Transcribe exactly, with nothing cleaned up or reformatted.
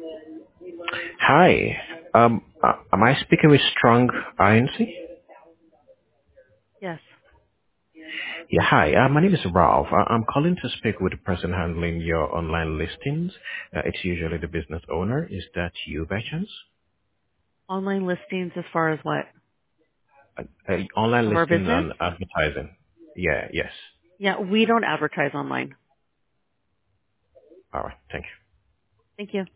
Hi. Um, uh, am I speaking with Strong I N C? Yes. Yeah, hi. Uh, my name is Ralph. I- I'm calling to speak with the person handling your online listings. Uh, it's usually the business owner. Is that you by chance? Online listings as far as what? Uh, uh, online Of our listings business? and advertising. Yeah, yes. Yeah, we don't advertise online. All right. Thank you. Thank you.